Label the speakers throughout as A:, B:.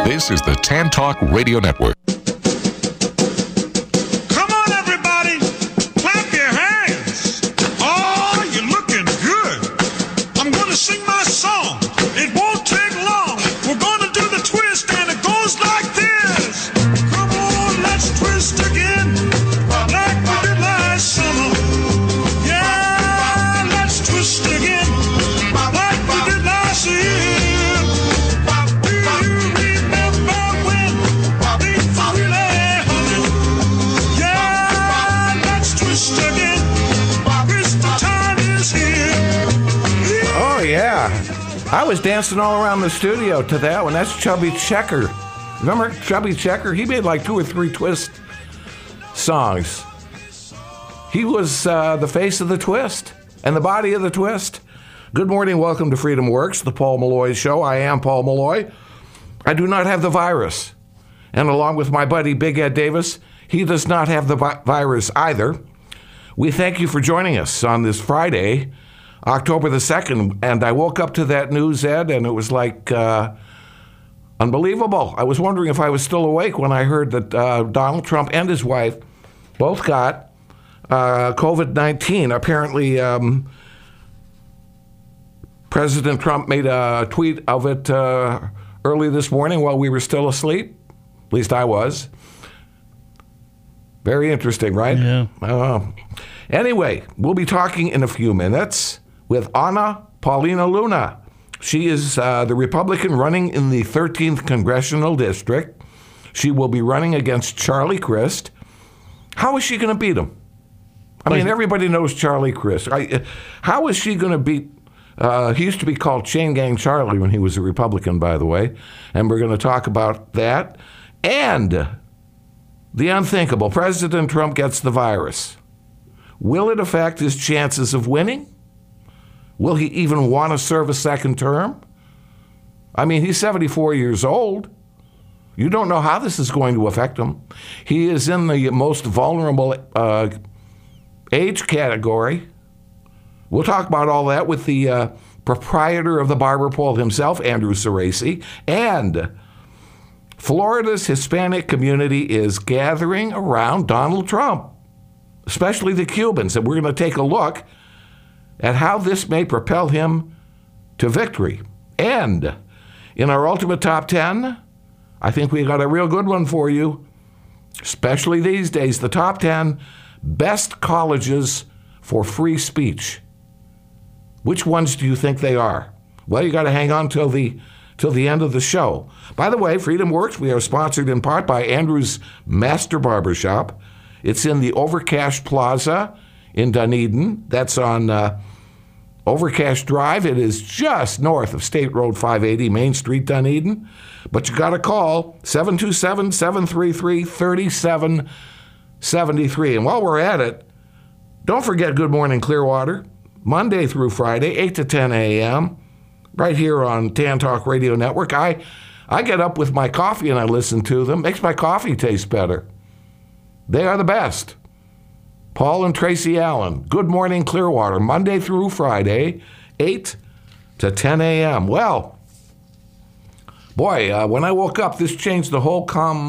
A: This is the Tan Talk Radio Network.
B: Come on, everybody, clap your hands. Oh, you're looking good. I'm going to sing my song. It won't take long. We're going to do the twist, and it goes like this. Come on, let's twist again, like we did last summer. Yeah, let's twist again, like we did last year.
C: I was dancing all around the studio to that one. That's Chubby Checker. Remember Chubby Checker? He made like 2 or 3 twist songs. He was the face of the twist and the body of the twist. Good morning. Welcome to Freedom Works, the Paul Malloy Show. I am Paul Malloy. I do not have the virus. And along with my buddy Big Ed Davis, he does not have the virus either. We thank you for joining us on this Friday, October the 2nd, and I woke up to that news, Ed, and it was like unbelievable. I was wondering if I was still awake when I heard that Donald Trump and his wife both got COVID-19. Apparently, President Trump made a tweet of it early this morning while we were still asleep. At least I was. Very interesting, right?
D: Yeah.
C: Anyway, we'll be talking in a few minutes with Ana Paulina Luna. She is the Republican running in the 13th Congressional District. She will be running against Charlie Crist. How is she going to beat him? I mean, everybody knows Charlie Crist. How is she going to beat... he used to be called Chain Gang Charlie when he was a Republican, by the way. And we're going to talk about that. And the unthinkable. President Trump gets the virus. Will it affect his chances of winning? Will he even want to serve a second term? I mean, he's 74 years old. You don't know how this is going to affect him. He is in the most vulnerable age category. We'll talk about all that with the proprietor of the barber pole himself, Andrew Cerasi. And Florida's Hispanic community is gathering around Donald Trump, especially the Cubans. And we're going to take a look at how this may propel him to victory. And in our Ultimate Top 10, I think we got a real good one for you, especially these days, the top 10 best colleges for free speech. Which ones do you think they are? Well, you got to hang on till the end of the show. By the way, Freedom Works, we are sponsored in part by Andrew's Master Barbershop. It's in the Overcash Plaza in Dunedin. That's on Overcash Drive. It is just north of State Road 580, Main Street, Dunedin. But you got to call 727-733-3773. And while we're at it, don't forget Good Morning Clearwater, Monday through Friday, 8 to 10 a.m., right here on Tan Talk Radio Network. I get up with my coffee and I listen to them. Makes my coffee taste better. They are the best. Paul and Tracy Allen, Good Morning Clearwater, Monday through Friday, 8 to 10 a.m. Well, boy, when I woke up, this changed the whole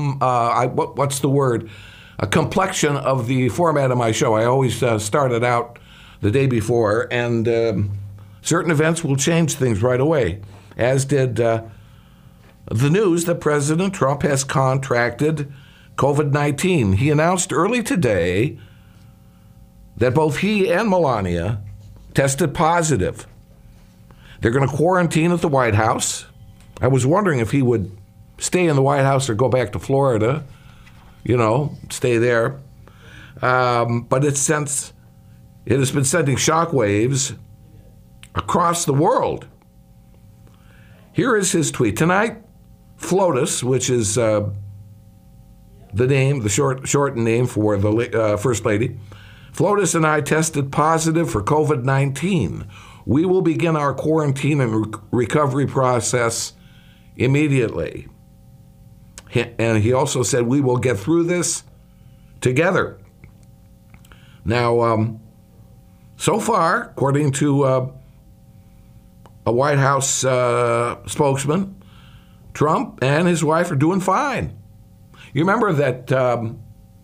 C: complexion of the format of my show. I always started out the day before, and certain events will change things right away, as did the news that President Trump has contracted COVID-19. He announced early today that both he and Melania tested positive. They're going to quarantine at the White House. I was wondering if he would stay in the White House or go back to Florida, stay there. But it has been sending shockwaves across the world. Here is his tweet. Tonight, FLOTUS, which is the shortened name for the First Lady, FLOTUS and I tested positive for COVID-19. We will begin our quarantine and recovery process immediately. And he also said, we will get through this together. Now, so far, according to a White House spokesman, Trump and his wife are doing fine. You remember that the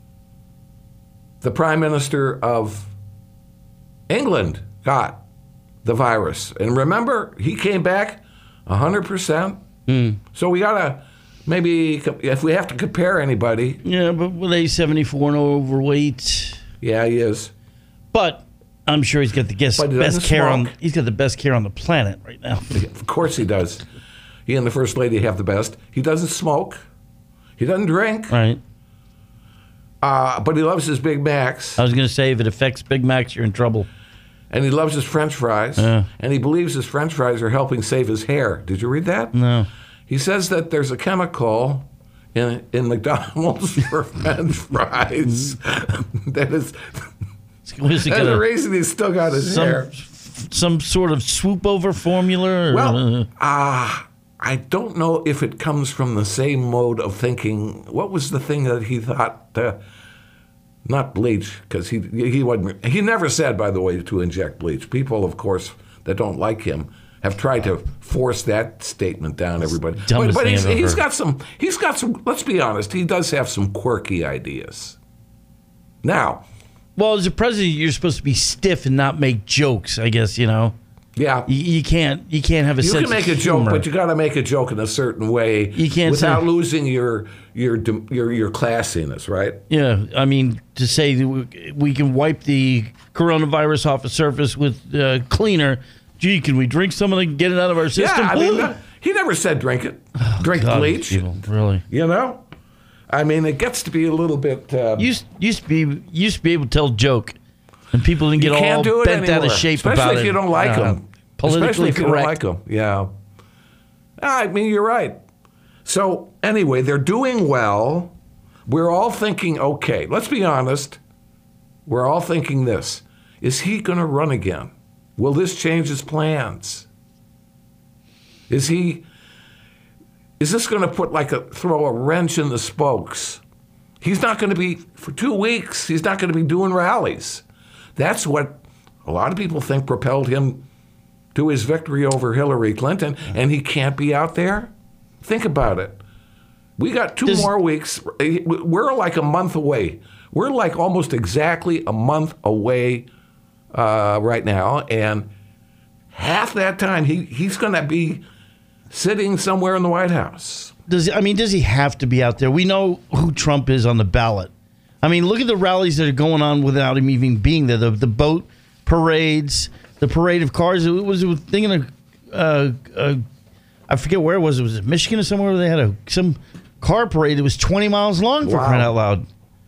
C: Prime Minister of England got the virus. And remember, he came back 100%. So we got to maybe, if we have to compare anybody.
D: Yeah, but with age 74 and overweight.
C: Yeah, he is.
D: But I'm sure he's got the best care on. He's got the best care on the planet right now.
C: Of course he does. He and the First Lady have the best. He doesn't smoke. He doesn't drink.
D: Right.
C: But he loves his Big Macs.
D: I was going to say, if it affects Big Macs, you're in trouble.
C: And he loves his French fries. And he believes his French fries are helping save his hair. Did you read that?
D: No.
C: He says that there's a chemical in McDonald's for French fries that is the reason he's still got his hair.
D: Some sort of swoop over formula? Or?
C: Well, I don't know if it comes from the same mode of thinking. What was the thing that he thought? Not bleach, because he wasn't. He never said, by the way, to inject bleach. People, of course, that don't like him have tried to force that statement down everybody. But he's got some. Let's be honest. He does have some quirky ideas. Now,
D: well, as a president, you're supposed to be stiff and not make jokes. I guess
C: Yeah,
D: you can't have a sense of humor.
C: You can make a joke, but you got to make a joke in a certain way.
D: You can't
C: without losing your classiness, right?
D: Yeah, I mean, to say we can wipe the coronavirus off the surface with cleaner. Gee, can we drink some of it and get it out of our system?
C: Yeah, I mean, he never said drink it. Drink bleach.
D: People, really?
C: I mean, it gets to be a little bit.
D: Used to be able to tell a joke. And people didn't get all bent out of shape
C: especially
D: about it.
C: Especially if you don't like them.
D: Politically
C: if you
D: correct.
C: don't like them. Yeah. I mean, you're right. So, anyway, they're doing well. We're all thinking, okay, let's be honest. We're all thinking this. Is he going to run again? Will this change his plans? Is this going to throw a wrench in the spokes? He's not going to be, for 2 weeks, he's not going to be doing rallies. That's what a lot of people think propelled him to his victory over Hillary Clinton, and he can't be out there? Think about it. We got 2 more weeks. We're like a month away. We're like almost exactly a month away right now, and half that time he's going to be sitting somewhere in the White House.
D: Does he have to be out there? We know who Trump is on the ballot. I mean, look at the rallies that are going on without him even being there. The boat parades, the parade of cars. It was a thing I forget where it was. Was it Michigan or somewhere where they had some car parade that was 20 miles long for crying out loud?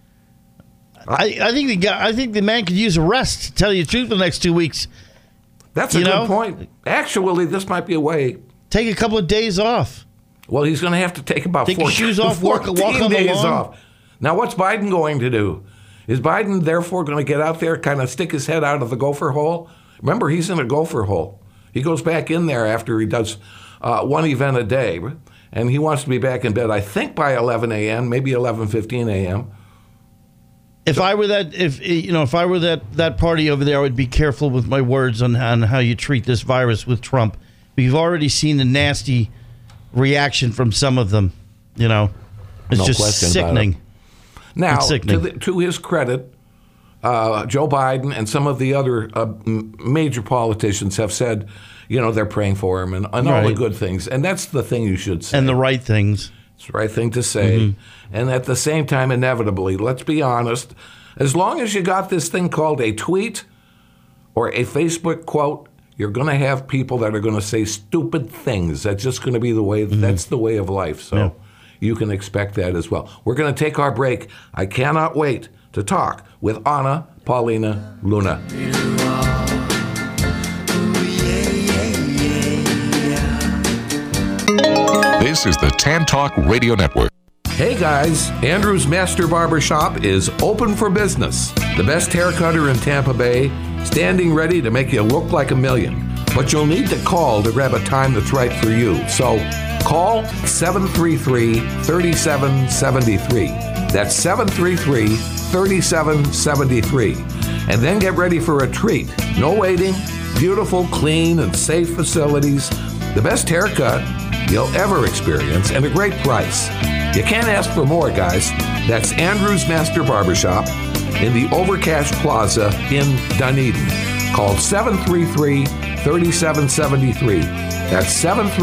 D: I think the man could use a rest, to tell you the truth, for the next 2 weeks.
C: That's a good point. Actually, this might be a way.
D: Take a couple of days off.
C: Well, he's going to have to take about
D: take your shoes off, walk on the
C: days
D: lawn.
C: off. Now, what's Biden going to do? Is Biden therefore going to get out there, kind of stick his head out of the gopher hole? Remember, he's in a gopher hole. He goes back in there after he does one event a day, and he wants to be back in bed, I think, by 11 a.m., maybe 11:15 a.m.
D: If I were that party over there, I would be careful with my words on how you treat this virus with Trump. We've already seen the nasty reaction from some of them. It's
C: no
D: just sickening.
C: Now, to his credit, Joe Biden and some of the other major politicians have said, they're praying for him and all the good things. And that's the thing you should say.
D: And the right things.
C: It's the right thing to say. Mm-hmm. And at the same time, inevitably, let's be honest, as long as you got this thing called a tweet or a Facebook quote, you're going to have people that are going to say stupid things. That's just going to be the way, that's the way of life. So you can expect that as well. We're going to take our break. I cannot wait to talk with Anna Paulina Luna.
A: This is the Tan Talk Radio Network.
C: Hey guys, Andrew's Master Barber Shop is open for business. The best haircutter in Tampa Bay, standing ready to make you look like a million. But you'll need to call to grab a time that's right for you. So call 733-3773. That's 733-3773. And then get ready for a treat. No waiting, beautiful, clean, and safe facilities. The best haircut you'll ever experience and a great price. You can't ask for more, guys. That's Andrew's Master Barbershop in the Overcash Plaza in Dunedin. Call 733-3773. That's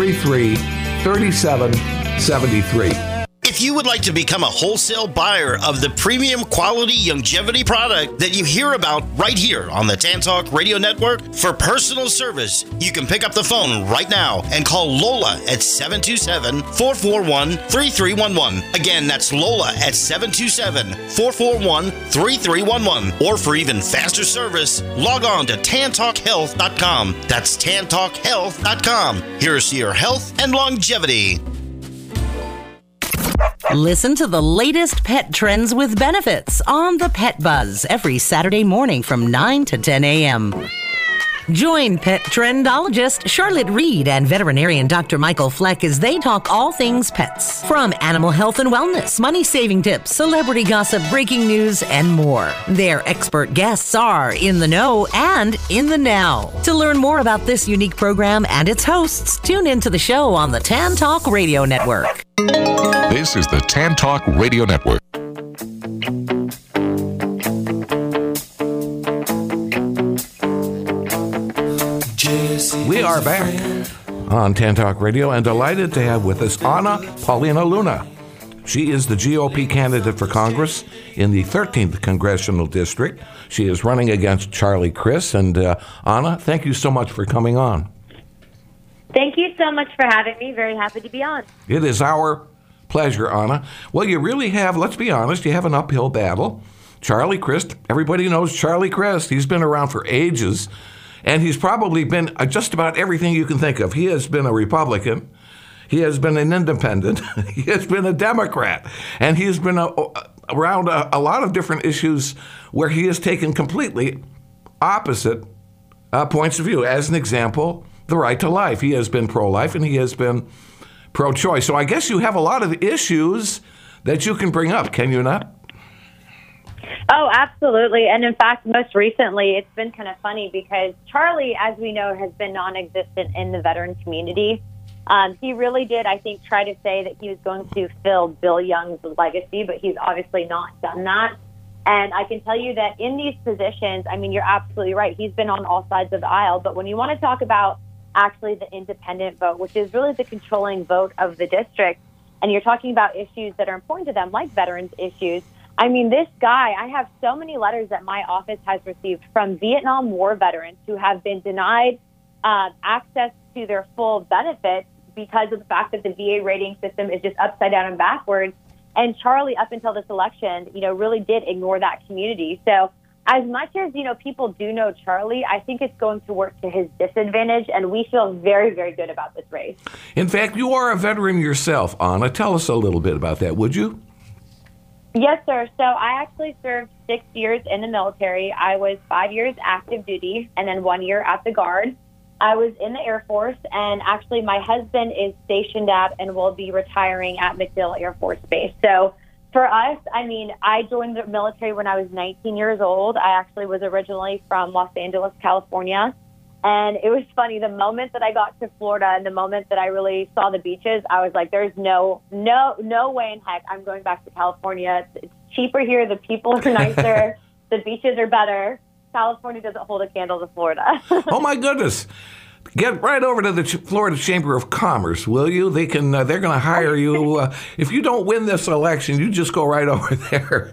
C: 733-3773.
E: If you would like to become a wholesale buyer of the premium quality longevity product that you hear about right here on the Tan Talk Radio Network for personal service, you can pick up the phone right now and call Lola at 727-441-3311. Again, that's Lola at 727-441-3311. Or for even faster service, log on to tantalkhealth.com. That's tantalkhealth.com. Here's your health and longevity.
F: Listen to the latest pet trends with benefits on the Pet Buzz every Saturday morning from 9 to 10 a.m. Join pet trendologist Charlotte Reed and veterinarian Dr. Michael Fleck as they talk all things pets. From animal health and wellness, money-saving tips, celebrity gossip, breaking news, and more. Their expert guests are in the know and in the now. To learn more about this unique program and its hosts, tune into the show on the Tan Talk Radio Network.
A: This is the Tan Talk Radio Network.
C: We are back on Tan Talk Radio and delighted to have with us Ana Paulina Luna. She is the GOP candidate for Congress in the 13th Congressional District. She is running against Charlie Crist. And Ana, thank you so much for coming on.
G: Thank you so much for having me. Very happy to be on.
C: It is our pleasure, Ana. Well, you really have, let's be honest, you have an uphill battle. Charlie Crist, everybody knows Charlie Crist. He's been around for ages, and he's probably been just about everything you can think of. He has been a Republican. He has been an independent. He has been a Democrat. And he has been around a lot of different issues where he has taken completely opposite points of view. As an example, the right to life. He has been pro-life and he has been pro-choice. So I guess you have a lot of issues that you can bring up, can you not?
G: Oh, absolutely. And in fact, most recently, it's been kind of funny because Charlie, as we know, has been non-existent in the veteran community. He really did, I think, try to say that he was going to fill Bill Young's legacy, but he's obviously not done that. And I can tell you that in these positions, I mean, you're absolutely right. He's been on all sides of the aisle. But when you want to talk about actually the independent vote, which is really the controlling vote of the district, and you're talking about issues that are important to them, like veterans issues, I mean, this guy, I have so many letters that my office has received from Vietnam War veterans who have been denied access to their full benefits because of the fact that the VA rating system is just upside down and backwards. And Charlie, up until this election, really did ignore that community. So as much as, people do know Charlie, I think it's going to work to his disadvantage, and we feel very, very good about this race.
C: In fact, you are a veteran yourself, Ana. Tell us a little bit about that, would you?
G: Yes, sir. So I actually served 6 years in the military. I was 5 years active duty and then 1 year at the Guard. I was in the Air Force, and actually my husband is stationed at and will be retiring at MacDill Air Force Base. So for us, I mean, I joined the military when I was 19 years old. I actually was originally from Los Angeles, California. And it was funny, the moment that I got to Florida and the moment that I really saw the beaches, I was like, there's no way in heck I'm going back to California. It's cheaper here. The people are nicer. The beaches are better. California doesn't hold a candle to Florida.
C: Oh, my goodness. Get right over to the Florida Chamber of Commerce, will you? They're going to hire you. If you don't win this election, you just go right over there.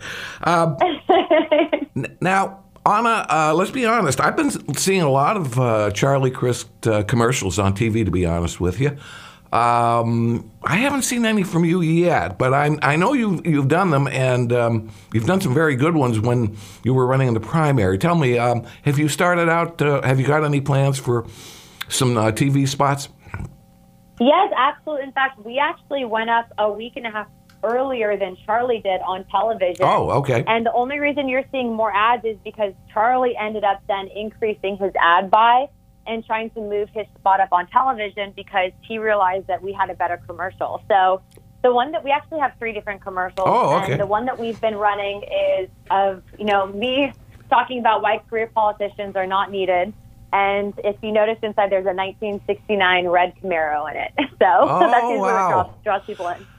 C: Now, Ana, let's be honest. I've been seeing a lot of Charlie Crist commercials on TV, to be honest with you. I haven't seen any from you yet, but I know you've done them, and you've done some very good ones when you were running in the primary. Tell me, have you started out, have you got any plans for some TV spots?
G: Yes, absolutely. In fact, we actually went up a week and a half earlier than Charlie did on television.
C: Oh, okay.
G: And the only reason you're seeing more ads is because Charlie ended up then increasing his ad buy and trying to move his spot up on television because he realized that we had a better commercial. So the one that we actually have 3 different commercials.
C: Oh, okay.
G: And the one that we've been running is of, me talking about why career politicians are not needed. And if you notice inside, there's a 1969 red Camaro in it. So that's usually what draws people in.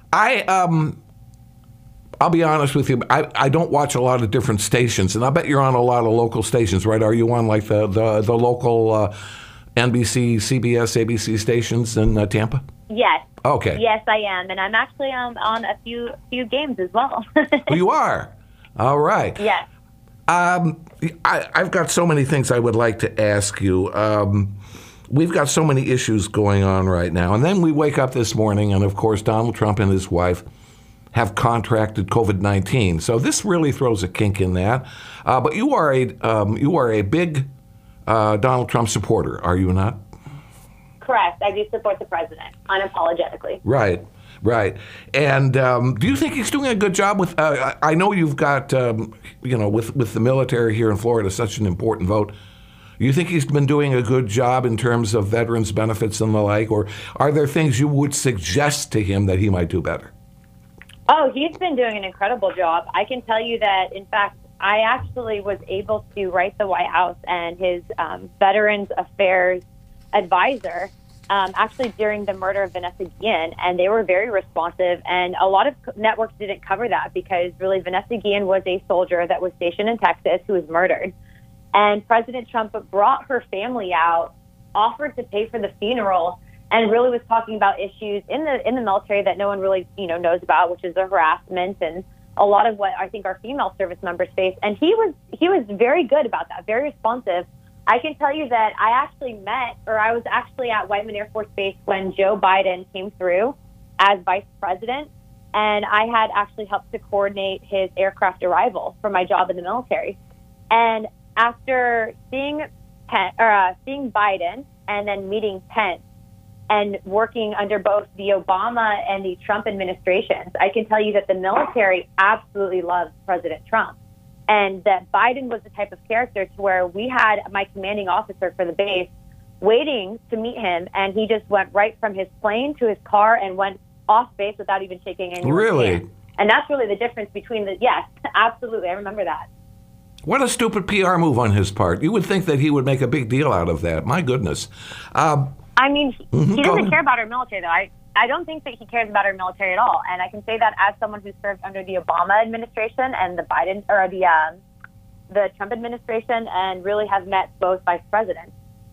C: I'll be honest with you. I don't watch a lot of different stations, and I bet you're on a lot of local stations, right? Are you on like the local NBC, CBS, ABC stations in Tampa?
G: Yes.
C: Okay.
G: Yes, I am, and I'm actually on a few games as well.
C: Oh, you are? All right.
G: Yes.
C: I've got so many things I would like to ask you. We've got so many issues going on right now, and then we wake up this morning, and of course, Donald Trump and his wife have contracted COVID-19. So this really throws a kink in that. But you are a big Donald Trump supporter, are you not?
G: Correct. I do support the president unapologetically.
C: Right. And do you think he's doing a good job with? I know you've got with the military here in Florida, such an important vote. You think he's been doing a good job in terms of veterans benefits and the like, or are there things you would suggest to him that he might do better?
G: Oh, he's been doing an incredible job. I can tell you that, in fact, I actually was able to write the White House and his Veterans Affairs advisor actually during the murder of Vanessa Guillen, and they were very responsive. And a lot of networks didn't cover that because really Vanessa Guillen was a soldier that was stationed in Texas who was murdered. And President Trump brought her family out, offered to pay for the funeral, and really was talking about issues in the military that no one really knows about, which is the harassment and a lot of what I think our female service members face. And he was very good about that, very responsive. I can tell you that I was actually at Whiteman Air Force Base when Joe Biden came through as vice president, and I had actually helped to coordinate his aircraft arrival for my job in the military. And after seeing Biden and then meeting Pence, and working under both the Obama and the Trump administrations, I can tell you that the military absolutely loves President Trump. And that Biden was the type of character to where we had my commanding officer for the base waiting to meet him, and he just went right from his plane to his car and went off base without even shaking anyone's hand. And that's really the difference between yes, absolutely, I remember that.
C: What a stupid PR move on his part. You would think that he would make a big deal out of that. My goodness.
G: I mean, he doesn't care about our military, though. I don't think that he cares about our military at all. And I can say that as someone who served under the Obama administration and the Biden or the Trump administration, and really has met both vice presidents.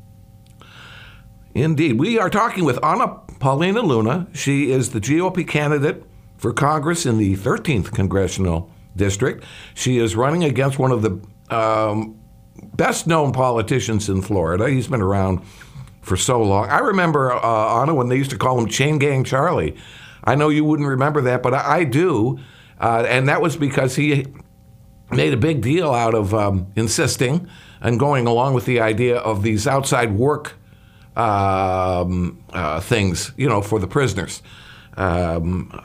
C: Indeed. We are talking with Ana Paulina Luna. She is the GOP candidate for Congress in the 13th Congressional District. She is running against one of the best-known politicians in Florida. He's been around for so long. I remember, Ana, when they used to call him Chain Gang Charlie. I know you wouldn't remember that, but I do. And that was because he made a big deal out of insisting and going along with the idea of these outside work things, for the prisoners. How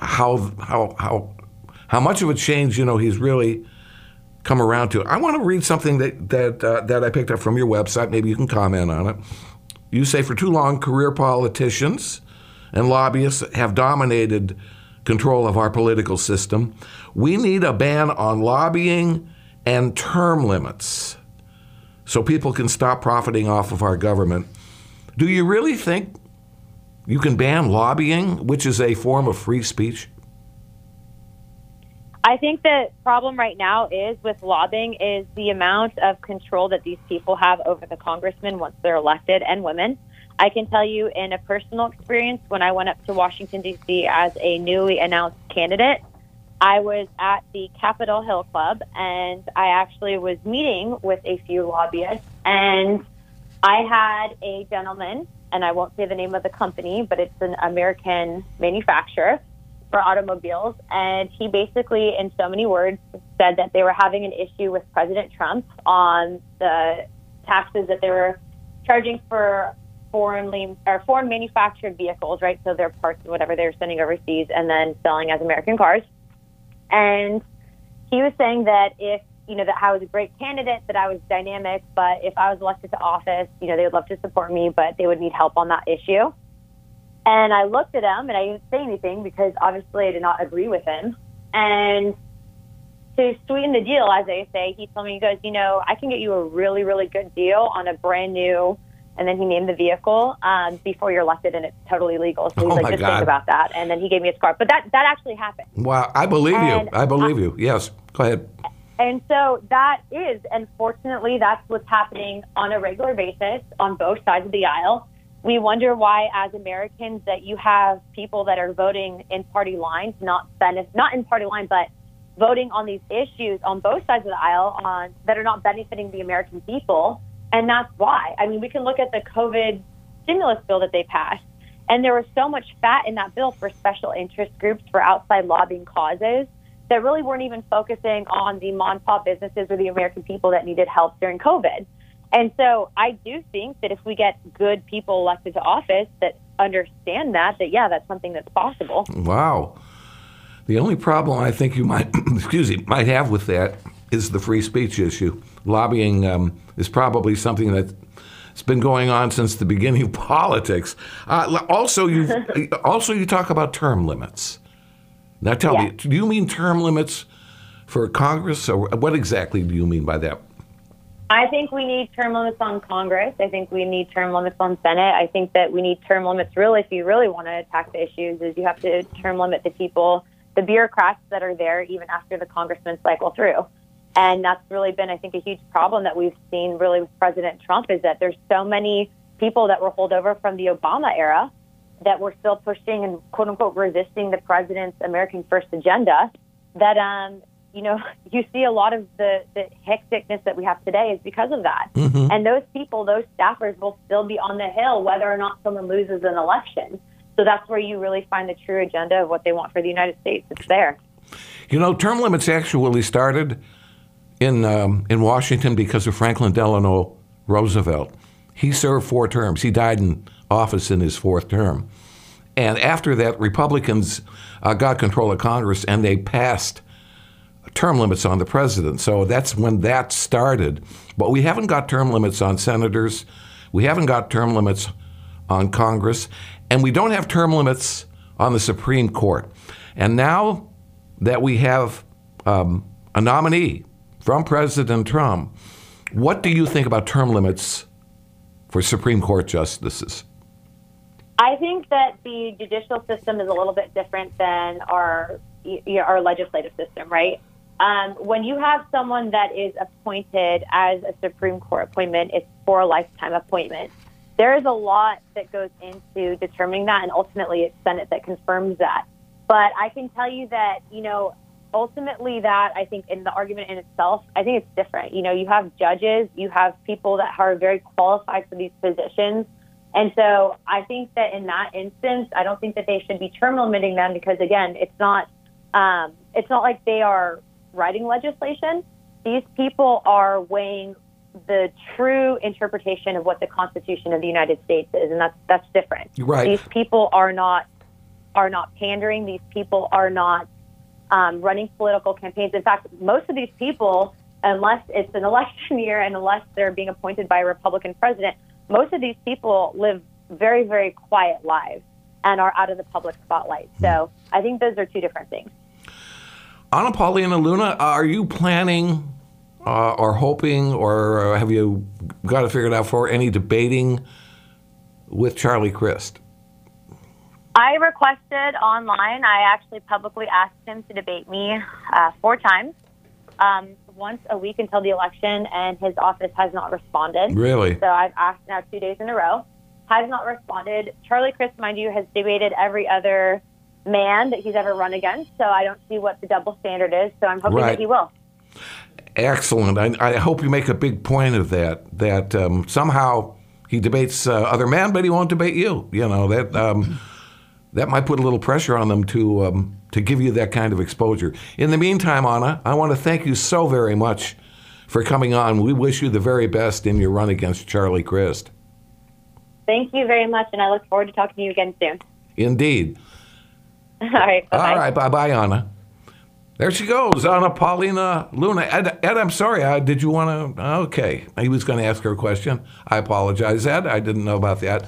C: much of a change, he's really come around to. I want to read something that I picked up from your website. Maybe you can comment on it. You say, for too long, career politicians and lobbyists have dominated control of our political system. We need a ban on lobbying and term limits so people can stop profiting off of our government. Do you really think you can ban lobbying, which is a form of free speech?
G: I think the problem right now is with lobbying is the amount of control that these people have over the congressmen once they're elected, and women. I can tell you in a personal experience, when I went up to Washington, D.C. as a newly announced candidate, I was at the Capitol Hill Club, and I actually was meeting with a few lobbyists, and I had a gentleman, and I won't say the name of the company, but it's an American manufacturer for automobiles, and he basically, in so many words, said that they were having an issue with President Trump on the taxes that they were charging for foreign manufactured vehicles, right? So their parts and whatever they were sending overseas and then selling as American cars. And he was saying that if, that I was a great candidate, that I was dynamic, but if I was elected to office, they would love to support me, but they would need help on that issue. And I looked at him, and I didn't say anything because obviously I did not agree with him. And to sweeten the deal, as they say, he told me, he goes, I can get you a really, really good deal on a brand new, and then he named the vehicle, before you're elected, and it's totally legal. So he's like, just think about that. And then he gave me his car. But that actually happened.
C: Wow, I believe you. I believe you. Yes, go ahead.
G: And so that is, unfortunately, that's what's happening on a regular basis on both sides of the aisle. We wonder why, as Americans, that you have people that are voting in party lines, not in party line, but voting on these issues on both sides of the aisle that are not benefiting the American people. And that's why. I mean, we can look at the COVID stimulus bill that they passed, and there was so much fat in that bill for special interest groups for outside lobbying causes that really weren't even focusing on the mom-and-pop businesses or the American people that needed help during COVID. And so I do think that if we get good people elected to office that understand that yeah, that's something that's possible.
C: Wow. The only problem I think you might might have with that is the free speech issue. Lobbying is probably something that's been going on since the beginning of politics. Also, you talk about term limits. Now tell me, do you mean term limits for Congress, or what exactly do you mean by that?
G: I think we need term limits on Congress. I think we need term limits on Senate. I think that we need term limits, really, if you really want to attack the issues, is you have to term limit the people, the bureaucrats that are there even after the congressmen cycle through. And that's really been, I think, a huge problem that we've seen really with President Trump, is that there's so many people that were holdover from the Obama era that were still pushing and, quote unquote, resisting the president's American First agenda, that, you see a lot of the hecticness that we have today is because of that. Mm-hmm. And those people, those staffers will still be on the Hill whether or not someone loses an election. So that's where you really find the true agenda of what they want for the United States. It's there.
C: Term limits actually started in Washington because of Franklin Delano Roosevelt. He served 4 terms. He died in office in his 4th term. And after that, Republicans got control of Congress, and they passed term limits on the president. So that's when that started. But we haven't got term limits on senators. We haven't got term limits on Congress. And we don't have term limits on the Supreme Court. And now that we have a nominee from President Trump, what do you think about term limits for Supreme Court justices?
G: I think that the judicial system is a little bit different than our legislative system, right? When you have someone that is appointed as a Supreme Court appointment, it's for a lifetime appointment. There is a lot that goes into determining that, and ultimately it's Senate that confirms that. But I can tell you that, ultimately that, I think, in the argument in itself, I think it's different. You have judges, you have people that are very qualified for these positions. And so I think that in that instance, I don't think that they should be term limiting them, because, again, it's not like they are writing legislation. These people are weighing the true interpretation of what the Constitution of the United States is, and that's different.
C: Right.
G: These people are not pandering. These people are not running political campaigns. In fact, most of these people, unless it's an election year and unless they're being appointed by a Republican president, most of these people live very, very quiet lives and are out of the public spotlight. So I think those are two different things.
C: Anna Paulina Luna, are you planning or hoping, or have you got it figured out for any debating with Charlie Crist?
G: I requested online. I actually publicly asked him to debate me 4 times, once a week until the election, and his office has not responded.
C: Really?
G: So I've asked now 2 days in a row. Has not responded. Charlie Crist, mind you, has debated every other man that he's ever run against, so I don't see what the double standard is, so I'm hoping that he will.
C: Excellent. I hope you make a big point of that somehow he debates other men, but he won't debate you. That might put a little pressure on them to give you that kind of exposure. In the meantime, Anna, I want to thank you so very much for coming on. We wish you the very best in your run against Charlie Crist.
G: Thank you very much, and I look forward to talking to you again soon.
C: Indeed.
G: All right, bye-bye.
C: All right, bye-bye, Anna. There she goes, Anna Paulina Luna. Ed, I'm sorry, did you want to? Okay, he was going to ask her a question. I apologize, Ed. I didn't know about that.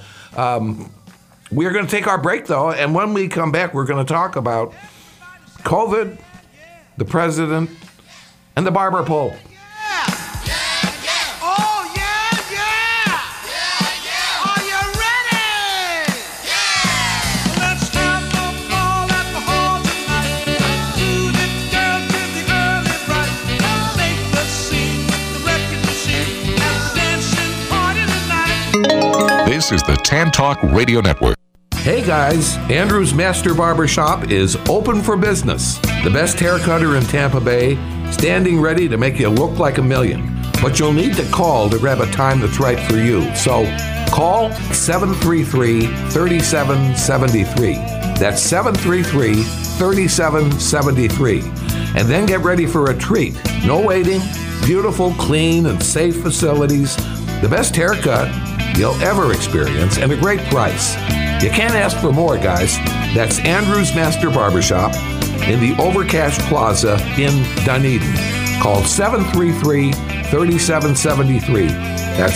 C: We're going to take our break, though, and when we come back, we're going to talk about COVID, the president, and the barber pole.
B: Let's have a ball at the hall tonight. Do the girls with the early bright. Make the scene, the wrecking machine, and dancing party tonight.
A: This is the Tan Talk Radio Network.
C: Hey guys, Andrew's Master Barber Shop is open for business. The best hair cutter in Tampa Bay, standing ready to make you look like a million. But you'll need to call to grab a time that's right for you. So call 733-3773. That's 733-3773. And then get ready for a treat. No waiting, beautiful, clean, and safe facilities. The best haircut you'll ever experience and a great price. You can't ask for more, guys. That's Andrew's Master Barbershop in the Overcash Plaza in Dunedin. Call 733-3773. That's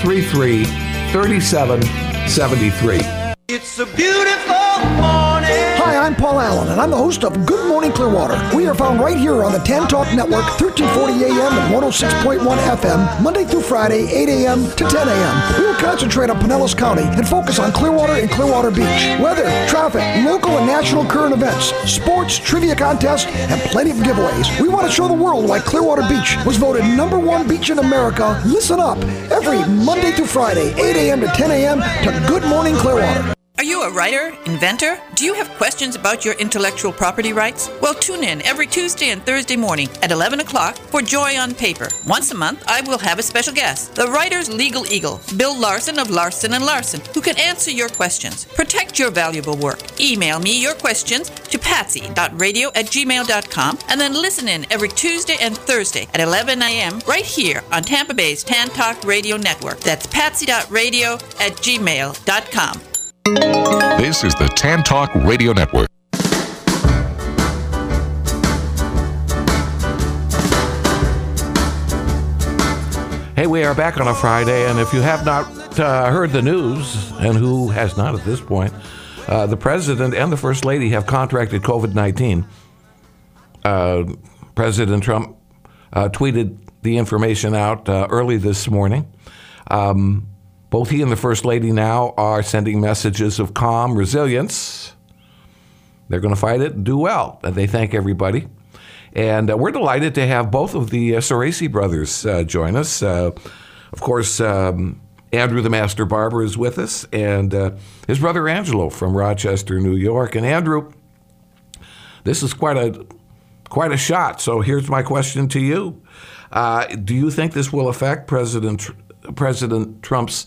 C: 733-3773.
B: It's a beautiful morning.
H: Hi, I'm Paul Allen, and I'm the host of Good Morning Clearwater. We are found right here on the Tan Talk Network, 1340 AM and 106.1 FM, Monday through Friday, 8 a.m. to 10 a.m. We will concentrate on Pinellas County and focus on Clearwater and Clearwater Beach. Weather, traffic, local and national current events, sports, trivia contests, and plenty of giveaways. We want to show the world why Clearwater Beach was voted #1 beach in America. Listen up every Monday through Friday, 8 a.m. to 10 a.m. to Good Morning Clearwater.
I: Are you a writer, inventor? Do you have questions about your intellectual property rights? Well, tune in every Tuesday and Thursday morning at 11 o'clock for Joy on Paper. Once a month, I will have a special guest, the writer's legal eagle, Bill Larson of Larson & Larson, who can answer your questions. Protect your valuable work. Email me your questions to patsy.radio@gmail.com and then listen in every Tuesday and Thursday at 11 a.m. right here on Tampa Bay's Tan Talk Radio Network. That's patsy.radio@gmail.com.
A: This is the Tan Talk Radio Network.
C: Hey, we are back on a Friday, and if you have not heard the news, and who has not at this point, the President and the First Lady have contracted COVID-19. President Trump tweeted the information out early this morning. Both he and the First Lady now are sending messages of calm resilience. They're going to fight it and do well. And they thank everybody. And we're delighted to have both of the Soresi brothers join us. Of course, Andrew the Master Barber is with us, and his brother Angelo from Rochester, New York. And Andrew, this is quite a shot. So here's my question to you. Do you think this will affect President Trump's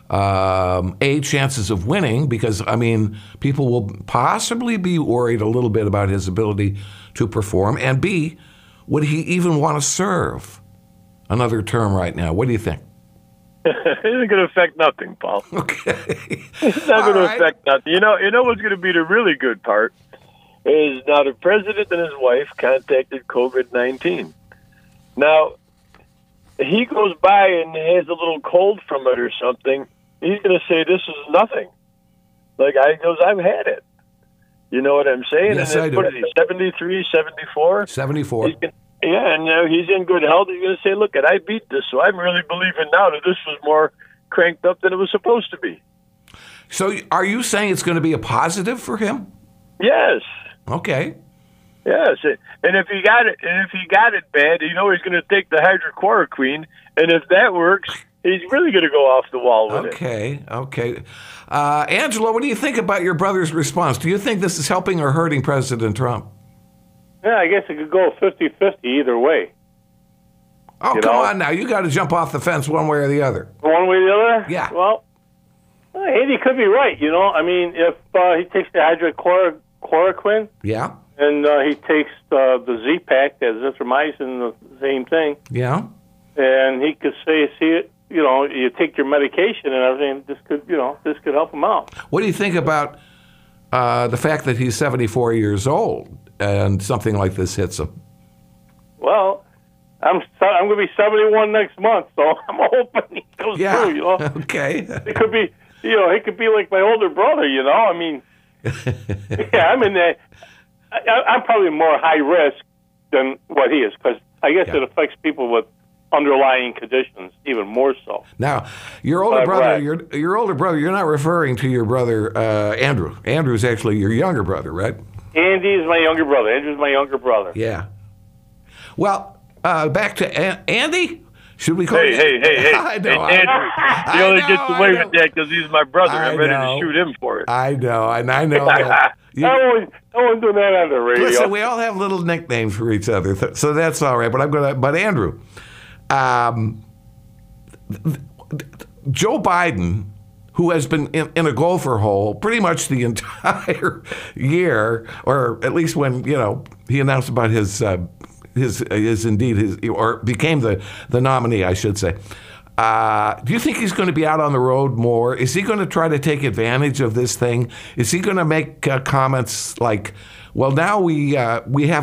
C: chances of winning? Because, I mean, people will possibly be worried a little bit about his ability to perform. And B, would he even want to serve another term right now? What do you think?
J: It isn't going to affect nothing, Paul.
C: Okay.
J: It's not going to affect nothing. You know what's going to be the really good part is now the president and his wife contacted COVID-19. Now, he goes by and has a little cold from it or something, he's going to say, this is nothing. Like, I've had it. You know what I'm saying?
C: Yes,
J: and
C: I do.
J: What is he, 73, 74?
C: 74.
J: And he's in good health. He's going to say, look, I beat this, so I'm really believing now that this was more cranked up than it was supposed to be.
C: So are you saying it's going to be a positive for him?
J: Yes.
C: Okay.
J: Yes, and if he got it bad, he's going to take the hydrochloroquine, and if that works, he's really going to go off the wall with it.
C: Okay. Angelo, what do you think about your brother's response? Do you think this is helping or hurting President Trump?
K: Yeah, I guess it could go 50-50 either way.
C: Oh, come on now. You got to jump off the fence one way or the other.
K: One way or the other?
C: Yeah.
K: Well, Andy could be right, I mean, if he takes the hydrochloroquine,
C: yeah,
K: and he takes the Z-Pack, the azithromycin, the same thing.
C: Yeah.
K: And he could say, you take your medication and everything, this could help him out.
C: What do you think about the fact that he's 74 years old and something like this hits him?
K: Well, I'm going to be 71 next month, so I'm hoping he goes through,
C: Okay.
K: It could be, he could be like my older brother, I mean, yeah, I'm probably more high risk than what he is, because I guess it affects people with underlying conditions even more so.
C: Now, your older brother, your older brother, you're not referring to your brother Andrew. Andrew's actually your younger brother, right?
K: Andy is my younger brother. Andrew's my younger brother.
C: Yeah. Well, back to Andy. Should we call
J: Hey.
C: I know.
J: Andrew, he only gets away with that because he's my brother. I'm ready to shoot him for it.
C: I know, and I know that.
K: No one's doing that on the radio.
C: Listen, we all have little nicknames for each other, so that's all right. But Andrew, Joe Biden, who has been in a gopher hole pretty much the entire year, or at least when he announced about his became the nominee, I should say. Do you think he's going to be out on the road more? Is he going to try to take advantage of this thing? Is he going to make comments like, "Well, now we have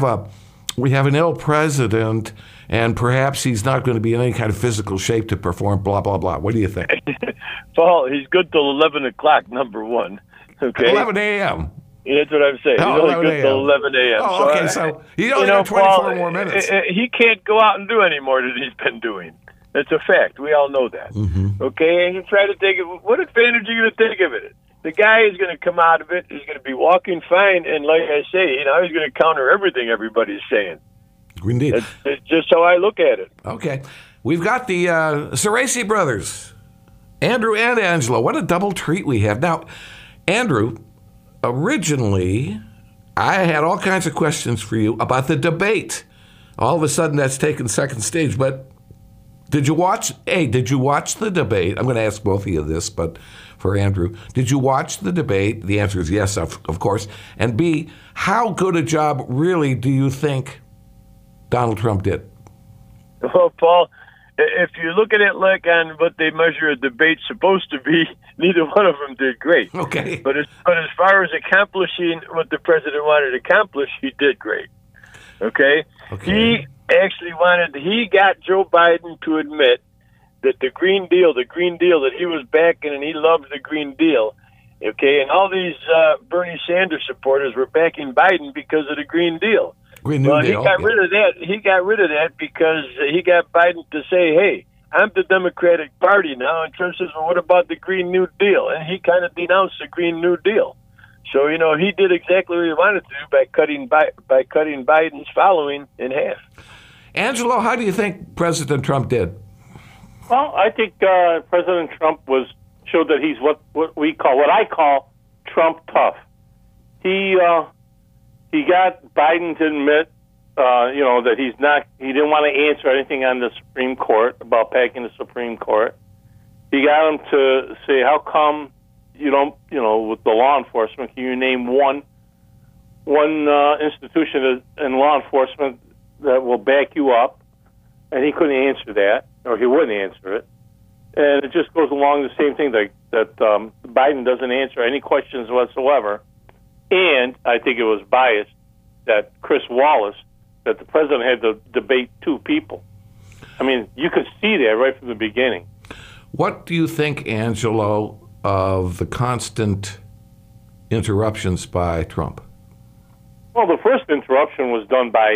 C: an ill president, and perhaps he's not going to be in any kind of physical shape to perform." Blah blah blah. What do you think?
J: Paul, he's good till 11 o'clock. Number one, okay.
C: 11 a.m.
J: That's what I'm saying. He's only good till 11 a.m.
C: Oh, okay. So you only got 24 more minutes.
J: He can't go out and do any more than he's been doing. That's a fact. We all know that.
C: Mm-hmm.
J: Okay, and you try to take it. What advantage are you going to take of it? The guy is going to come out of it. He's going to be walking fine, and like I say, he's going to counter everything everybody's saying.
C: Indeed.
J: It's just how I look at it.
C: Okay, we've got the Ceresi brothers, Andrew and Angelo. What a double treat we have now, Andrew. Originally, I had all kinds of questions for you about the debate. All of a sudden, that's taken second stage. But did you watch the debate? I'm going to ask both of you this, but for Andrew, did you watch the debate? The answer is yes, of course. And B, how good a job really do you think Donald Trump did?
J: Well, Paul, if you look at it like on what they measure a debate supposed to be, neither one of them did great.
C: Okay.
J: But as far as accomplishing what the president wanted to accomplish, he did great. Okay? He actually he got Joe Biden to admit that the Green Deal that he was backing, and he loves the Green Deal, okay? And all these Bernie Sanders supporters were backing Biden because of the Green Deal.
C: Green New Deal.
J: He got rid of that. He got rid of that because he got Biden to say, "Hey, I'm the Democratic Party now." And Trump says, "Well, what about the Green New Deal?" And he kind of denounced the Green New Deal. So he did exactly what he wanted to do by cutting Biden's following in half.
C: Angelo, how do you think President Trump did?
K: Well, I think President Trump showed that he's what I call Trump tough. He got Biden to admit, that he didn't want to answer anything on the Supreme Court about packing the Supreme Court. He got him to say, how come you don't, with the law enforcement, can you name one institution in law enforcement that will back you up? And he couldn't answer that, or he wouldn't answer it. And it just goes along the same thing that Biden doesn't answer any questions whatsoever. And I think it was biased that Chris Wallace, that the president had to debate two people. I mean, you could see that right from the beginning.
C: What do you think, Angelo, of the constant interruptions by Trump?
K: Well, the first interruption was done by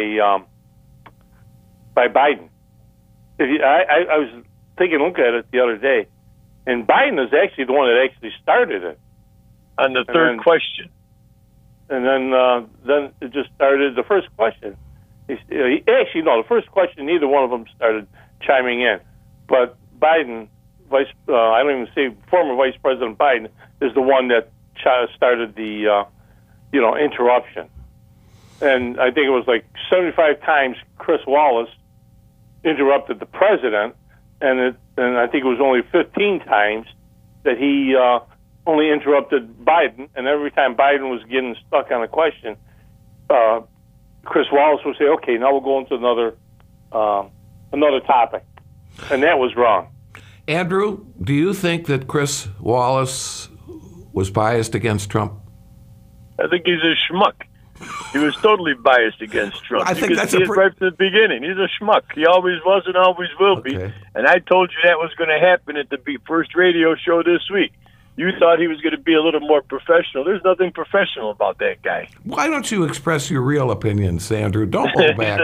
K: Biden. I was taking a look at it the other day, and Biden is actually the one that actually started it.
J: On the third question.
K: And then it just started the first question. The first question, neither one of them started chiming in. But Biden, I don't even say former Vice President Biden, is the one that started the, interruption. And I think it was like 75 times Chris Wallace interrupted the president, and I think it was only 15 times that he only interrupted Biden, and every time Biden was getting stuck on a question, Chris Wallace would say, "Okay, now we'll go into another topic," and that was wrong.
C: Andrew, do you think that Chris Wallace was biased against Trump?
J: I think he's a schmuck. He was totally biased against Trump.
C: I think that's
J: right from the beginning. He's a schmuck. He always was and always will be. And I told you that was going to happen at the first radio show this week. You thought he was going to be a little more professional. There's nothing professional about that guy.
C: Why don't you express your real opinions, Andrew? Don't hold back.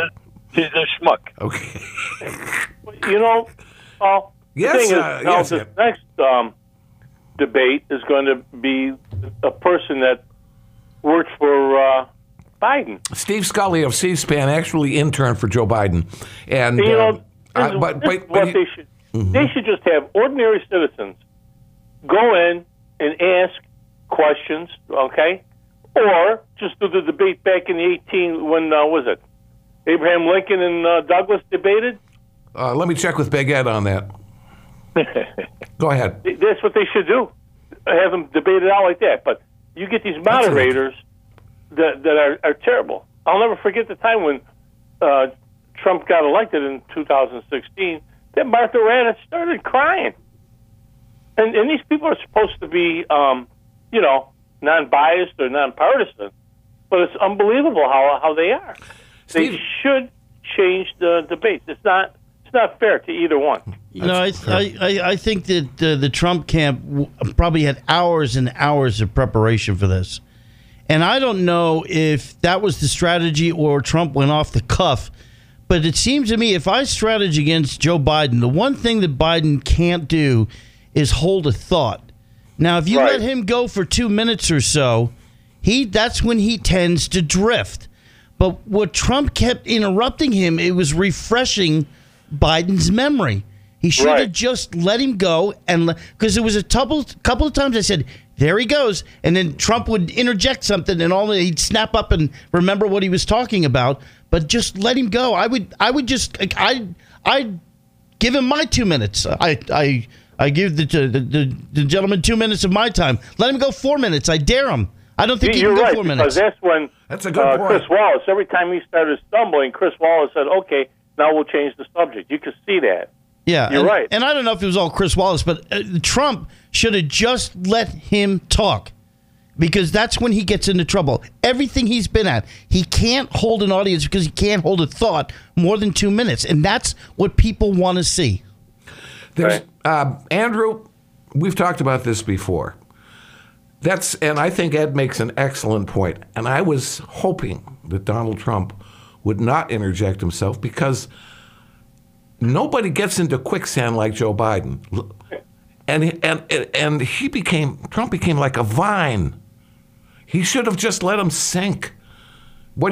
J: He's a schmuck.
C: Okay.
K: You know, Paul,
C: Yes,
K: the thing is, now
C: yes,
K: the next debate is going to be a person that worked for Biden.
C: Steve Scully of C-SPAN actually interned for Joe Biden, and
K: You know, this is
C: but
K: what they should. They should just have ordinary citizens go in and ask questions, okay? Or just do the debate back in the 18 when was it? Abraham Lincoln and Douglas debated.
C: let me check with Big Ed on that. Go ahead.
K: That's what they should do. Have them debate it out like that. But you get these moderators that are terrible. I'll never forget the time when Trump got elected in 2016. That Martha Raddatz started crying. And these people are supposed to be, non-biased or non-partisan, but it's unbelievable how they are.
C: Steve,
K: they should change the debates. It's not fair to either one.
D: I think that the Trump camp probably had hours and hours of preparation for this. And I don't know if that was the strategy or Trump went off the cuff. But it seems to me if I strategy against Joe Biden, the one thing that Biden can't do is hold a thought. Now, if you let him go for 2 minutes or so, that's when he tends to drift. But what Trump kept interrupting him, it was refreshing Biden's memory. He should have just let him go, and because there was a couple of times I said, there he goes, and then Trump would interject something, and he'd snap up and remember what he was talking about. But just let him go. I'd give him my 2 minutes. I give the gentleman 2 minutes of my time. Let him go 4 minutes. I dare him. I don't think he can go 4 minutes.
K: Because that's when
C: that's a good point.
K: Chris Wallace, every time he started stumbling, Chris Wallace said, okay, now we'll change the subject. You can see that.
D: Yeah,
K: you're right.
D: And I don't know if it was all Chris Wallace, but Trump should have just let him talk, because that's when he gets into trouble. Everything he's been at, he can't hold an audience because he can't hold a thought more than 2 minutes, and that's what people want to see.
C: There's Andrew, we've talked about this before. And I think Ed makes an excellent point. And I was hoping that Donald Trump would not interject himself, because nobody gets into quicksand like Joe Biden. And Trump became like a vine. He should have just let him sink. One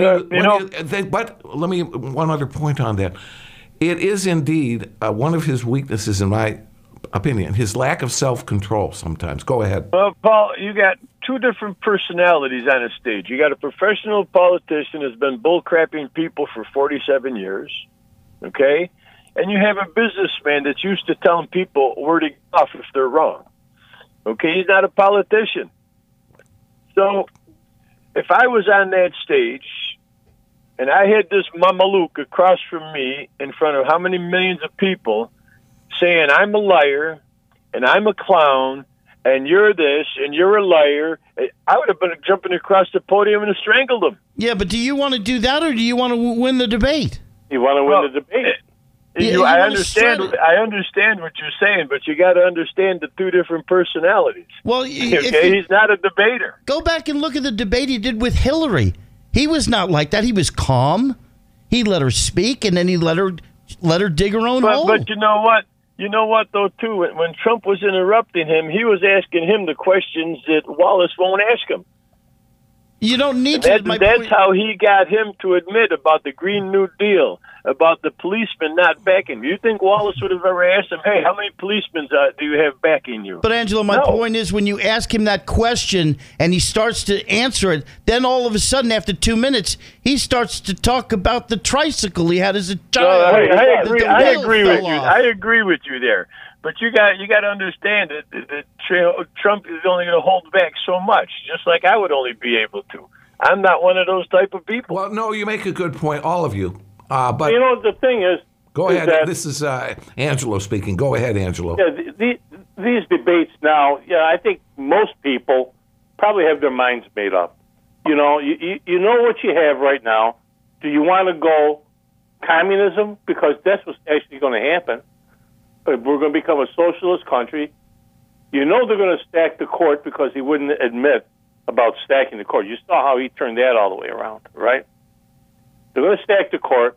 C: other point on that. It is indeed one of his weaknesses, in my opinion, his lack of self-control sometimes. Go ahead.
J: Well, Paul, you got two different personalities on a stage. You got a professional politician who's been bullcrapping people for 47 years, okay? And you have a businessman that's used to telling people where to get off if they're wrong. Okay, he's not a politician. So if I was on that stage and I had this Mamalouk across from me in front of how many millions of people saying I'm a liar and I'm a clown and you're this and you're a liar, I would have been jumping across the podium and strangled him.
D: Yeah, but do you want to do that, or do you want to win the debate?
K: You want to win the debate.
J: I understand what you're saying, but you got to understand the two different personalities.
D: Well,
J: he's not a debater.
D: Go back and look at the debate he did with Hillary. He was not like that. He was calm. He let her speak, and then he let her dig her own hole.
J: But you know what? You know what, though, too? When Trump was interrupting him, he was asking him the questions that Wallace won't ask him.
D: You don't need
J: to. That's how he got him to admit about the Green New Deal, about the policemen not backing him. You think Wallace would have ever asked him, hey, how many policemen do you have backing you?
D: But, Angelo, my point is, when you ask him that question and he starts to answer it, then all of a sudden, after 2 minutes, he starts to talk about the tricycle he had as a child.
J: I agree with you. I agree with you there. But you got to understand that Trump is only going to hold back so much, just like I would only be able to. I'm not one of those type of people.
C: Well, no, you make a good point, all of you. But
K: you know, the thing is...
C: Go ahead. This is Angelo speaking. Go ahead, Angelo.
K: Yeah, these debates now, I think most people probably have their minds made up. You know, you know what you have right now. Do you want to go communism? Because that's what's actually going to happen. We're going to become a socialist country. You know they're going to stack the court because he wouldn't admit about stacking the court. You saw how he turned that all the way around, right? They're going to stack the court.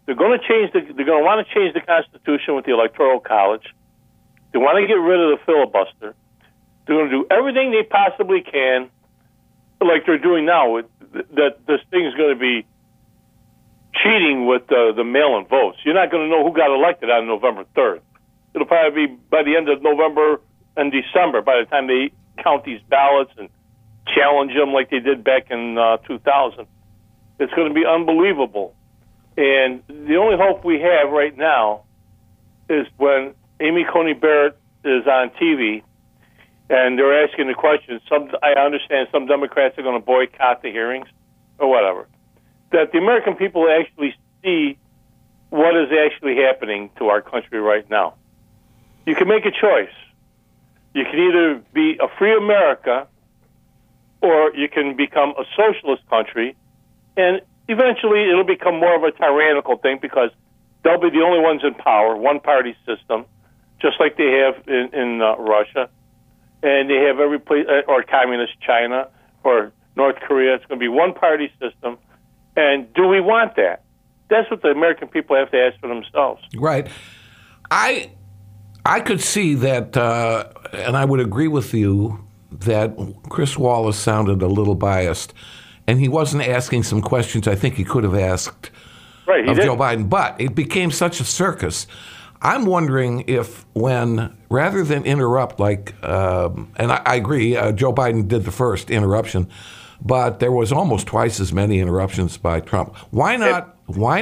K: They're going to want to change the Constitution with the Electoral College. They want to get rid of the filibuster. They're going to do everything they possibly can, like they're doing now. That this thing is going to be cheating with the mail-in votes. You're not going to know who got elected on November 3rd. It'll probably be by the end of November and December, by the time they count these ballots and challenge them like they did back in 2000. It's going to be unbelievable. And the only hope we have right now is when Amy Coney Barrett is on TV and they're asking the questions. I understand some Democrats are going to boycott the hearings or whatever. That the American people actually see what is actually happening to our country right now. You can make a choice. You can either be a free America or you can become a socialist country, and eventually it'll become more of a tyrannical thing because they'll be the only ones in power, one-party system, just like they have in Russia. And they have every place, or communist China or North Korea. It's going to be one-party system. And do we want that? That's what the American people have to ask for themselves.
C: Right. I could see that, and I would agree with you, that Chris Wallace sounded a little biased, and he wasn't asking some questions I think he could have asked of Joe Biden. But it became such a circus. I'm wondering if when, rather than interrupt, like, and I agree, Joe Biden did the first interruption, but there was almost twice as many interruptions by Trump. Why not,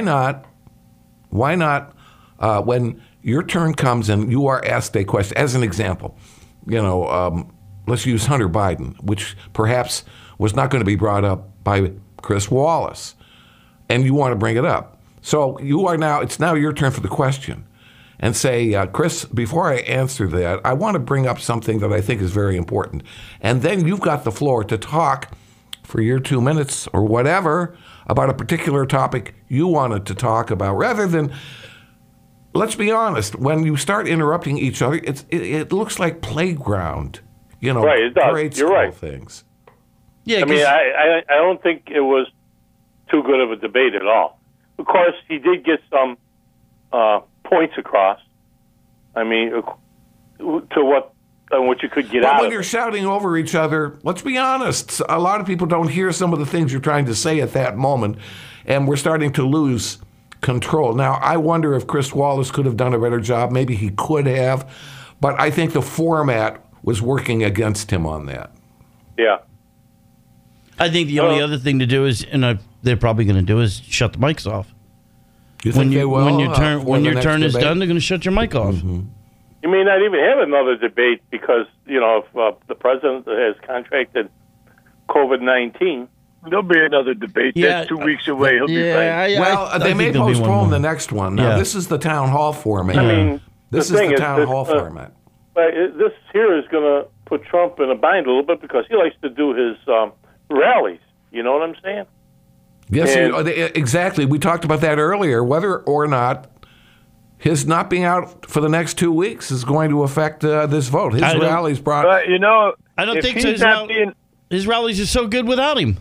C: when your turn comes and you are asked a question, as an example, let's use Hunter Biden, which perhaps was not going to be brought up by Chris Wallace, and you want to bring it up. So it's now your turn for the question. And say, Chris, before I answer that, I want to bring up something that I think is very important. And then you've got the floor to talk for your 2 minutes or whatever about a particular topic you wanted to talk about, rather than, let's be honest, when you start interrupting each other, it looks like playground,
K: right, it does.
C: grade
K: You're
C: school
K: right.
C: things.
D: Yeah,
K: I mean, I don't think it was too good of a debate at all. Of course, he did get some points across. I mean, to what you could get out of it.
C: When you're shouting over each other, let's be honest, a lot of people don't hear some of the things you're trying to say at that moment, and we're starting to lose control. Now, I wonder if Chris Wallace could have done a better job. Maybe he could have, but I think the format was working against him on that.
K: Yeah.
D: I think the only other thing to do is, and they're probably going to do, is shut the mics off.
C: You think they will?
D: When your turn is done, they're going to shut your mic off.
C: Mm-hmm.
K: You may not even have another debate because, if the president has contracted COVID-19, there'll be another debate.
D: Yeah,
K: That's 2 weeks away. He'll be fine.
C: They may postpone the next one. Now, this is the town hall format.
K: I mean,
C: this is the town hall format.
K: This here is going to put Trump in a bind a little bit because he likes to do his rallies. You know what I'm saying?
C: Yes, exactly. We talked about that earlier. Whether or not his not being out for the next 2 weeks is going to affect this vote. His rallies brought...
K: I
D: don't think so. His rallies are so good without him.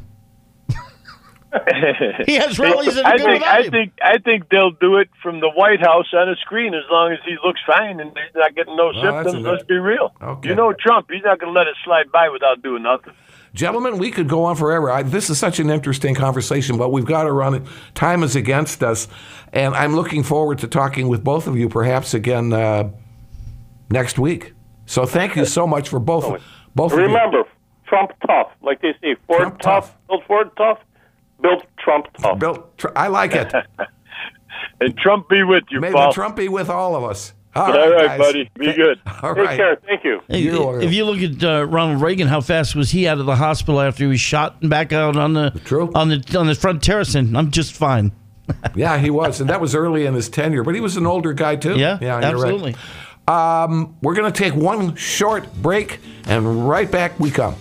D: He has rallies that are good without him.
J: I think they'll do it from the White House on a screen as long as he looks fine and he's not getting no symptoms. Let's be real.
C: Okay.
J: Trump, he's not going to let it slide by without doing nothing.
C: Gentlemen, we could go on forever. This is such an interesting conversation, but we've got to run it. Time is against us, and I'm looking forward to talking with both of you perhaps again next week. So thank you so much for both of you.
K: Remember, Trump tough. Like they say, Ford tough, built Ford tough, built Trump tough.
C: I like it.
J: And Trump be with you,
C: May
J: Paul.
C: the Trump be with all of us.
J: All right,
C: guys.
J: buddy. Be good.
C: All
K: Take
C: right.
K: care. Thank you.
D: Hey, if you look at Ronald Reagan, how fast was he out of the hospital after he was shot and back out on the front terrace? And I'm just fine.
C: Yeah, he was, and that was early in his tenure. But he was an older guy too.
D: Yeah,
C: you're
D: absolutely.
C: Right. We're going to take one short break, and right back we come.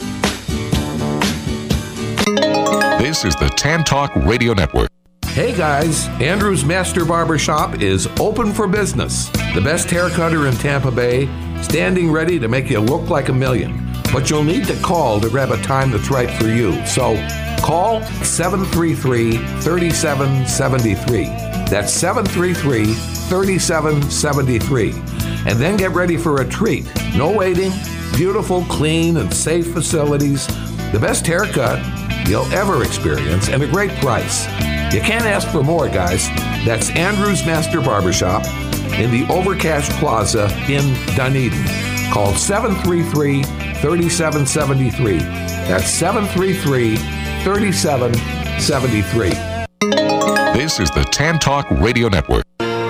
A: This is the Tan Talk Radio Network.
C: Hey guys, Andrew's Master Barber Shop is open for business. The best hair cutter in Tampa Bay, standing ready to make you look like a million. But you'll need to call to grab a time that's right for you. So call 733-3773. That's 733-3773. And then get ready for a treat. No waiting, beautiful, clean, and safe facilities, the best haircut you'll ever experience, and a great price. You can't ask for more, guys. That's Andrew's Master Barbershop in the Overcash Plaza in Dunedin. Call 733-3773. That's 733-3773.
A: This is the Tan Talk Radio Network.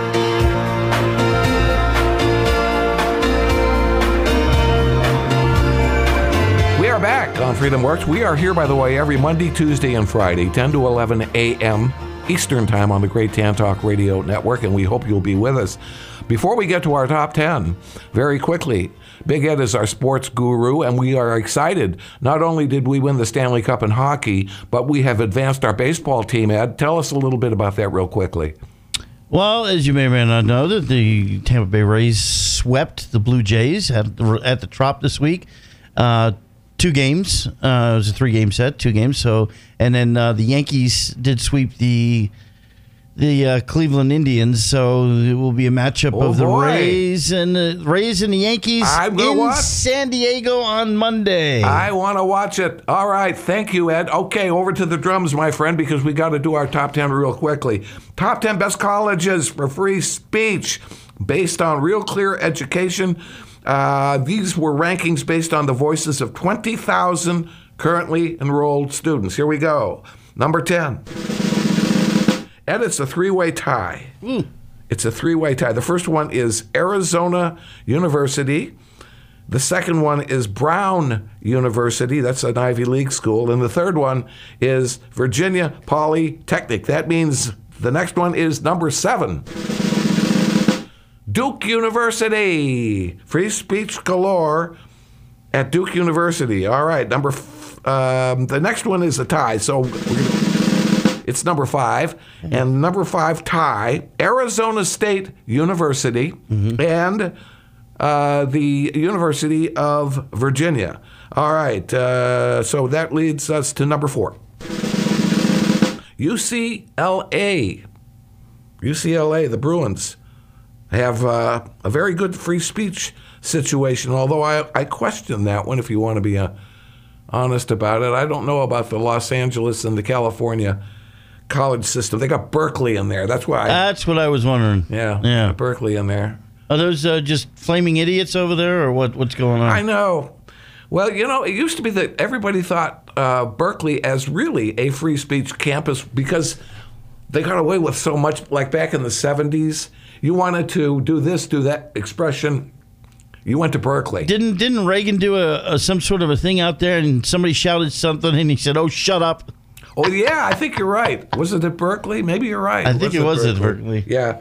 C: We are back on Freedom Works. We are here, by the way, every Monday, Tuesday, and Friday, 10 to 11 a.m. Eastern Time on the Great Tan Talk Radio Network, and we hope you'll be with us. Before we get to our top 10, very quickly, Big Ed is our sports guru, and we are excited. Not only did we win the Stanley Cup in hockey, but we have advanced our baseball team, Ed. Tell us a little bit about that real quickly.
D: Well, as you may or may not know, that the Tampa Bay Rays swept the Blue Jays at the Trop this week. 2 games. It was a 3-game set, 2 games. So, and then the Yankees did sweep the Cleveland Indians. So it will be a matchup of the Rays and the Yankees in San Diego on Monday.
C: I want to watch it. All right, thank you, Ed. Okay, over to the drums, my friend, because we got to do our top 10 real quickly. Top 10 best colleges for free speech based on Real Clear Education. These were rankings based on the voices of 20,000 currently enrolled students. Here we go. Number 10. And it's a 3-way tie. It's a 3-way tie. The first one is Arizona University. The second one is Brown University. That's an Ivy League school. And the third one is Virginia Polytechnic. That means the next one is number 7. Duke University. Free speech galore at Duke University. All right, the next one is a tie. So it's number 5. And number 5 tie, Arizona State University and the University of Virginia. All right, so that leads us to number 4. UCLA. UCLA, the Bruins, have a very good free speech situation, although I question that one if you want to be honest about it. I don't know about the Los Angeles and the California college system. They got Berkeley in there. That's why.
D: That's what I was wondering.
C: Yeah. Berkeley in there.
D: Are those just flaming idiots over there, or what's going on?
C: I know. Well, it used to be that everybody thought Berkeley as really a free speech campus because they got away with so much, like back in the 70s. You wanted to do this, do that expression, you went to Berkeley.
D: Didn't Reagan do some sort of a thing out there and somebody shouted something and he said, "Oh, shut up"?
C: Oh, yeah, I think you're right. Was it at Berkeley? Maybe you're right.
D: I think it was at Berkeley.
C: Yeah.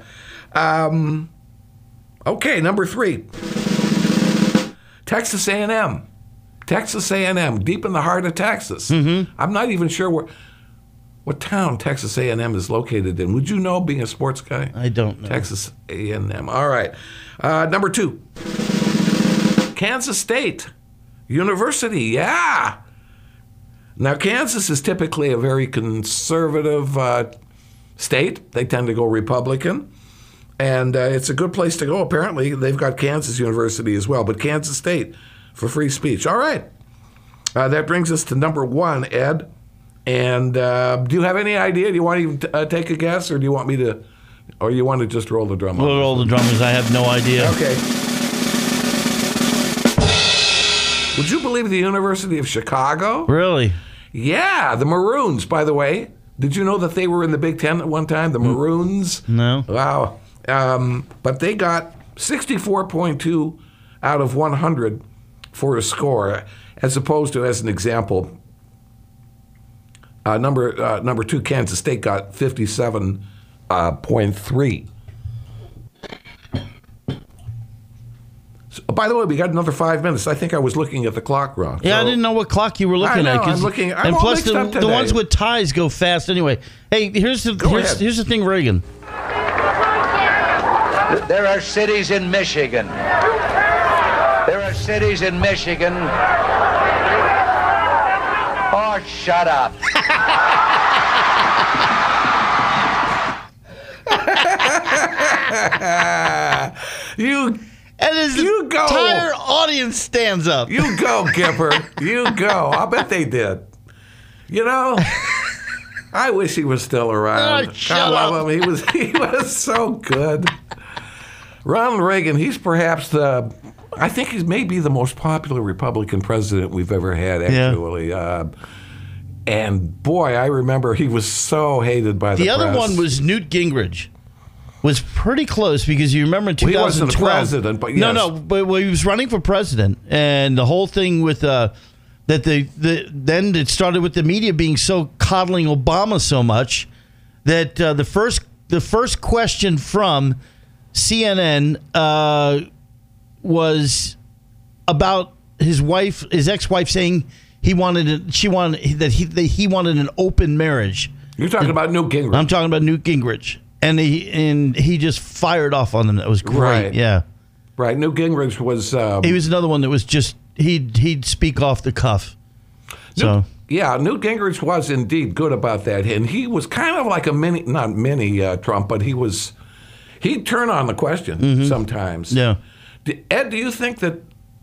C: Okay, number 3. Texas A&M. Texas A&M, deep in the heart of Texas. I'm not even sure what town Texas A&M is located in. Would you know, being a sports guy?
D: I don't know.
C: Texas A&M. All right. Number 2. Kansas State University. Yeah. Now, Kansas is typically a very conservative state. They tend to go Republican. And it's a good place to go, apparently. They've got Kansas University as well, but Kansas State for free speech. All right. That brings us to number 1, Ed. And do you have any idea? Do you want to even take a guess, or do you want me to, or you want to just roll the drum?
D: We'll roll the drummers. I have no idea.
C: Okay. Would you believe the University of Chicago?
D: Really?
C: Yeah, the Maroons, by the way. Did you know that they were in the Big Ten at one time, the Maroons?
D: No.
C: Wow. But they got 64.2 out of 100 for a score, as opposed to, as an example, number 2, Kansas State got 57.3. By the way, we got another 5 minutes. I think I was looking at the clock wrong.
D: Yeah, I didn't know what clock you were looking at.
C: I'm looking.
D: And plus, the ones with ties go fast anyway. Hey, here's the thing, Reagan.
L: There are cities in Michigan. Oh, shut up.
C: You
D: And his
C: You go.
D: entire audience stands up.
C: You go, Kipper. You go. I bet they did. You know, I wish he was still around.
D: Oh, shut
C: I love
D: up.
C: him. He was so good. Ronald Reagan, he's perhaps I think he's maybe the most popular Republican president we've ever had, actually. And boy, I remember he was so hated by the
D: The other
C: press.
D: one was Newt Gingrich. Was pretty close because you remember in
C: Well, he
D: 2012.
C: wasn't the president, but yes.
D: No, but he was running for president, and the whole thing with then it started with the media being so coddling Obama so much that the first question from CNN was about his ex-wife saying he wanted an open marriage.
C: You're talking about Newt Gingrich.
D: I'm talking about Newt Gingrich. And he just fired off on them. That was great.
C: Right.
D: Yeah.
C: Right. Newt Gingrich was...
D: he was another one that was just... He'd speak off the cuff. So...
C: Newt Gingrich was indeed good about that. And he was kind of like a not mini Trump, but he'd turn on the question sometimes.
D: Yeah.
C: Ed, do you think that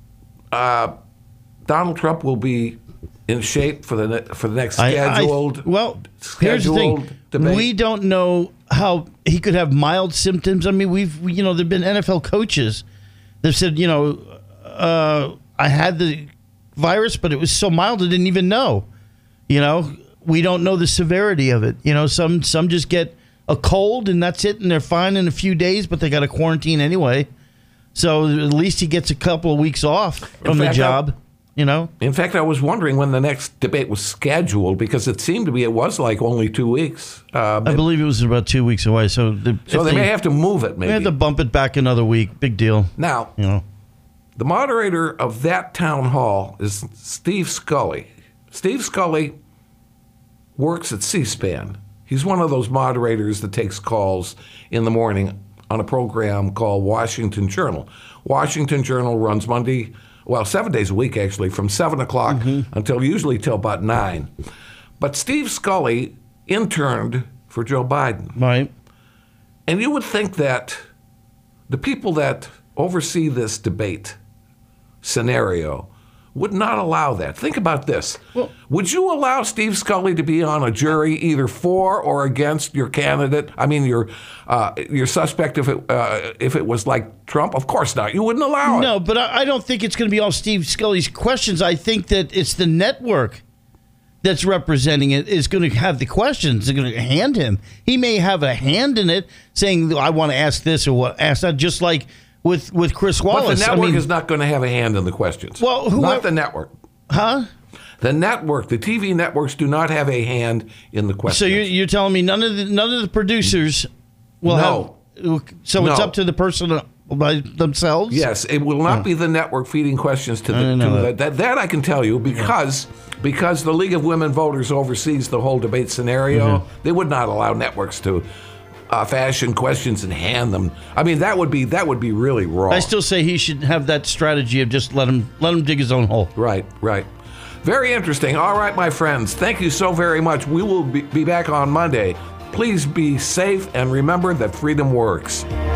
C: Donald Trump will be in shape for the next scheduled
D: here's the thing.
C: debate?
D: We don't know how he could have mild symptoms. I mean, there've been NFL coaches that said, I had the virus, but it was so mild I didn't even know. We don't know the severity of it. Some just get a cold and that's it, and they're fine in a few days, but they got to quarantine anyway. So at least he gets a couple of weeks off from the job.
C: In fact, I was wondering when the next debate was scheduled because it seemed to be it was like only 2 weeks.
D: I believe it was about 2 weeks away. So
C: they may have to move it. Maybe
D: they have to bump it back another week. Big deal.
C: Now, the moderator of that town hall is Steve Scully. Steve Scully works at C-SPAN. He's one of those moderators that takes calls in the morning on a program called Washington Journal. Washington Journal runs 7 days a week, actually, from 7 o'clock usually till about 9. But Steve Scully interned for Joe Biden.
D: Right.
C: And you would think that the people that oversee this debate scenario would not allow that. Think about this.
D: Well,
C: would you allow Steve Scully to be on a jury either for or against your candidate? I mean, your suspect if it was like Trump? Of course not. You wouldn't allow it.
D: No, but I don't think it's going to be all Steve Scully's questions. I think that it's the network that's representing it is going to have the questions. They're going to hand him. He may have a hand in it, saying, I want to ask this or ask that, just like with Chris Wallace.
C: But the network is not going to have a hand in the questions.
D: Well,
C: not the network.
D: Huh?
C: The network, the TV networks do not have a hand in the questions.
D: So you're telling me none of the producers will have. So it's up to the person by themselves?
C: Yes, it will not be the network feeding questions to the that I can tell you because the League of Women Voters oversees the whole debate scenario. They would not allow networks to fashion questions and hand them. I mean, that would be really wrong.
D: I still say he should have that strategy of just let him dig his own hole.
C: Right. Very interesting. All right, my friends, thank you so very much. We will be back on Monday. Please be safe and remember that freedom works.